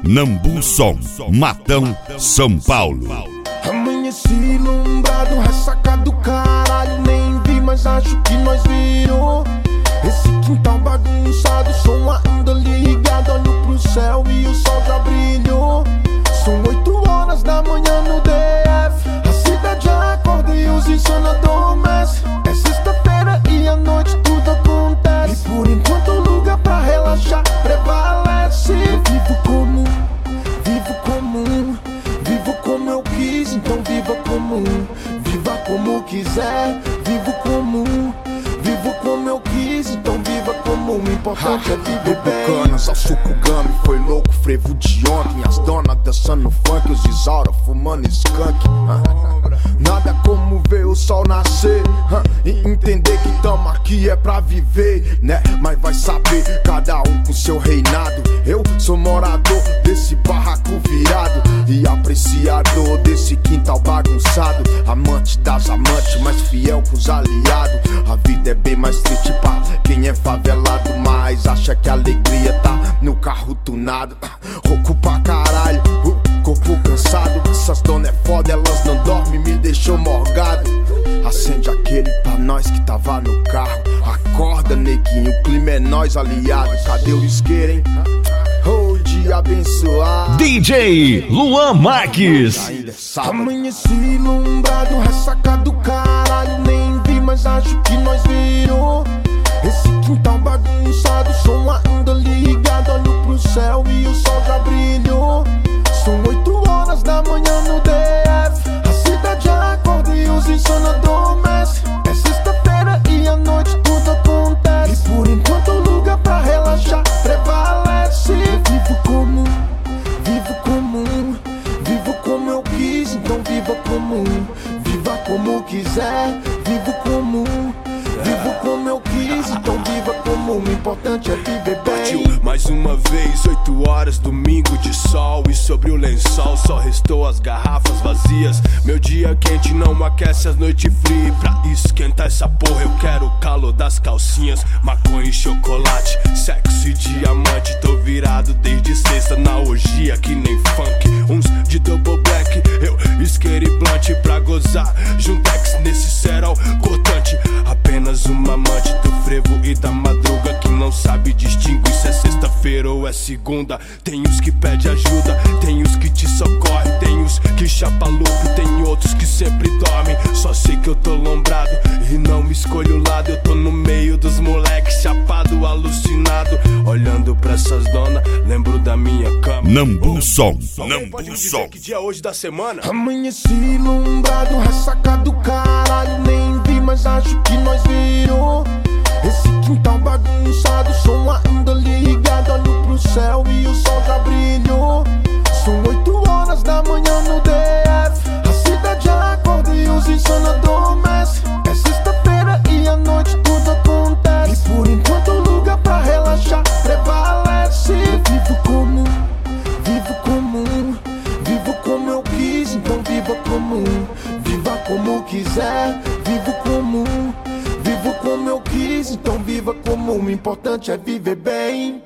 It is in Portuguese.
Nambu Som, Matão, São Paulo. Amanheci ilumbrado, ressaca do caralho. Nem vi, mas acho que nós virou. Esse quintal bagunçado, som ainda ligado. Olho pro céu e o sol já brilhou. São 8 horas da manhã no DF. A cidade acorda e os insano adormecem. É sexta-feira e à noite tudo acontece. E por enquanto o lugar pra relaxar prevalece. Eu vivo comum, vivo comum. Vivo como eu quis, então viva comum. Viva como quiser, vivo comum. Vivo como eu quis, então viva comum. O importante é viver bem. Canas ao suco gami, foi louco, frevo de ontem. As donas dançando funk, os Isaura fumando skunk. Nada como ver o sol nascer e entender que tamo aqui é pra viver, né? Mas vai saber, cada um com seu reinado. Eu sou morador desse barraco virado e apreciador desse quintal bagunçado. Amante das amantes, mais fiel com os aliados. A vida é bem mais triste pra quem é favelado, mas acha que a alegria tá no carro tunado. Rouco pra caralho, corpo cansado. Essas donas é foda, elas não dormem, me deixou morgado. Acende aquele pra nós que tava no carro. Acorda, neguinho, o clima é nós, aliado. Cadê o isqueiro, hein? Oh, dia abençoado. DJ Luan Marques. Ainda é sábado. Amanheci ilumbrado, ressaca do caralho. Nem vi, mas acho que nós virou. Esse quintal bagunçado, som ainda ligado. Olho pro céu e o sol já brilhou. São 8 horas da manhã no DF. A cidade acorda e os insano adormecem. É sexta-feira e à noite tudo acontece. E por enquanto o lugar pra relaxar prevalece. Vivo comum, vivo comum. Vivo como eu quis, então viva comum. Viva como quiser, vivo comum. Vivo como eu quis, então viva comum. O importante é viver bem. Mais uma vez, 8 horas, domingo de sol. E sobre o lençol só restou as garrafas vazias. Meu dia quente não aquece as noites frias. Pra esquentar essa porra eu quero o calor das calcinhas. Maconha e chocolate, sexo e diamante. Tô virado desde sexta na orgia que nem funk. Uns de double black, eu isqueiro e blunt pra gozar. Juntex nesse cerol cortante. Apenas uma amante do frevo e da madruga que não sabe distinguir se é sexta-feira ou é segunda. Tem os que pede ajuda, tem os que te socorrem, tem os que chapa louco, tem outros que sempre dormem. Só sei que eu tô lombrado e não me escolho o lado. Eu tô no meio dos moleques, chapado, alucinado. Olhando pra essas donas, lembro da minha cama. Nambu Som, Pode Nambu me dizer Som. que dia é hoje da semana? Amanheci ilumbrado, ressaca do caralho. Nem vi, mas acho que nós virou. Esse quintal bagunçado, som ainda ligado. Olho pro céu e o sol já brilhou. São 8 horas da manhã no DF. A cidade acorda e os insano adormecem. É sexta-feira e à noite tudo acontece. E por enquanto o lugar pra relaxar prevalece. Vivo comum, vivo comum. Vivo como eu quis, então viva comum. Viva como quiser, vivo comum. Vivo como eu quis, então viva comum. O importante é viver bem.